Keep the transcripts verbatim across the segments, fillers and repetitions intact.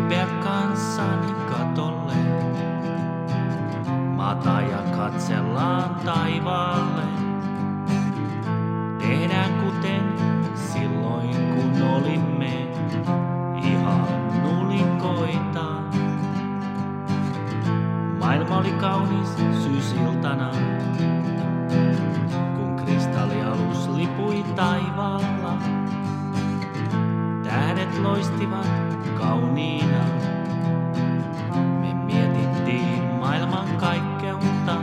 kiipeä kanssani katolle. Maata ja katsellaan taivaalle. Tehdään kuten silloin kun olimme ihan nulikoita. Maailma oli kaunis syysiltana, kun kristallialus lipui taivaalla. Tähdet loistivat kauniina. Me mietittiin maailman kaikkeutta.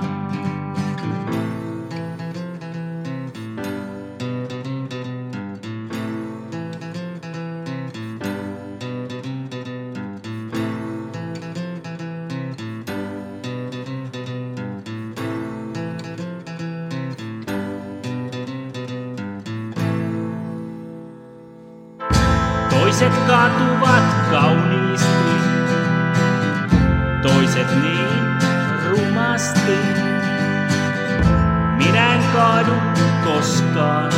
Toiset kaatuvat kauniisti, toiset niin rumasti. Minä en kaadu koskaan,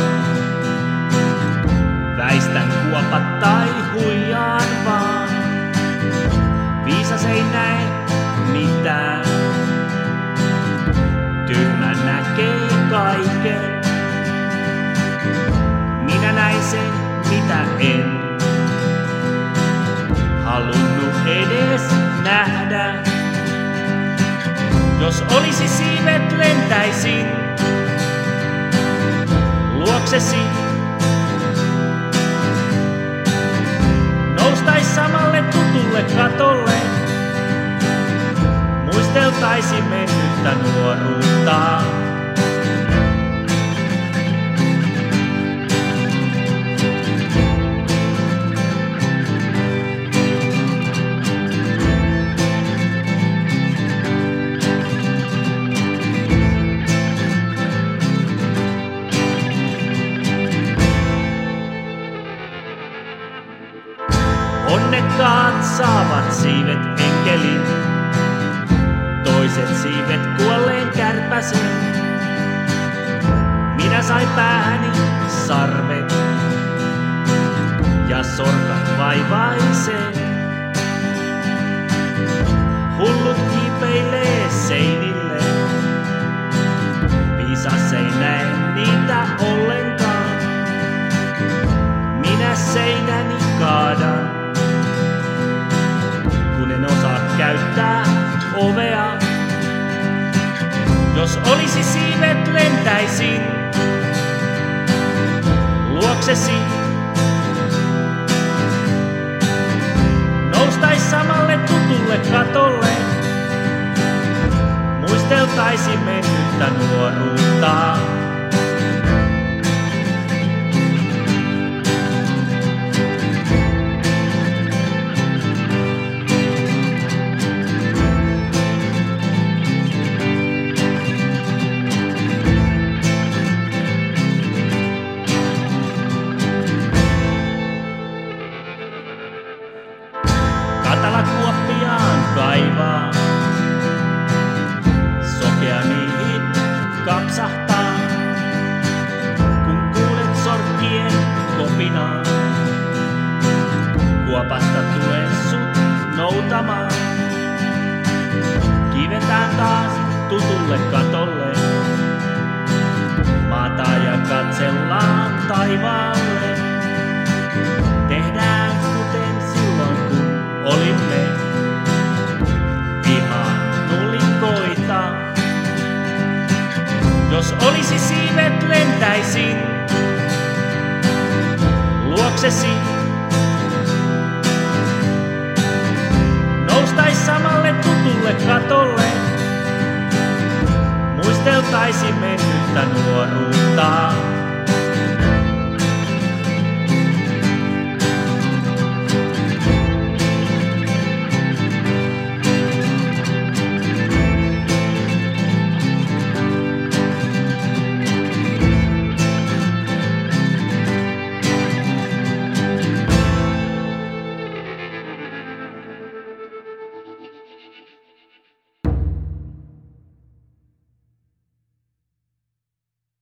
väistän kuopat tai huijaan vaan. Viisas ei näe mitään, tyhmä näkee kaiken. Minä näin sen, mitä en halunnut edes nähdä. Jos olisi siivet, lentäisin luoksesi. Noustais samalle tutulle katolle. Muisteltaisi mennyttä nuoruutta. Onnekkaat saavat siivet enkelin, toiset siivet kuolleen kärpäsen. Minä sain päähäni sarvet ja sorkat vaivaiseen. Hullut kiipeilee seinille, viisas ei näe niitä ollenkaan. Minä seinäni kaadan, kun en osaa käyttää ovea. Jos olisi siivet, lentäisin luoksesi. Noustais samalle tutulle katolle. Muisteltaisi mennyttä nuoruutta. Katala kuoppiaan kaivaa, sokea niihin kapsahtaa. Kun kuulet sorkkien kopinaa, kuopasta tulee sut noutamaan. Kivetään taas tutulle katolle, maata ja katsellaan taivaalle. Tehdään kuten silloin kun olimme ihan nulikoita. Jos olisi siivet, lentäisin luoksesi. Noustais samalle tutulle katolle. Muisteltaisi mennyttä nuoruutta.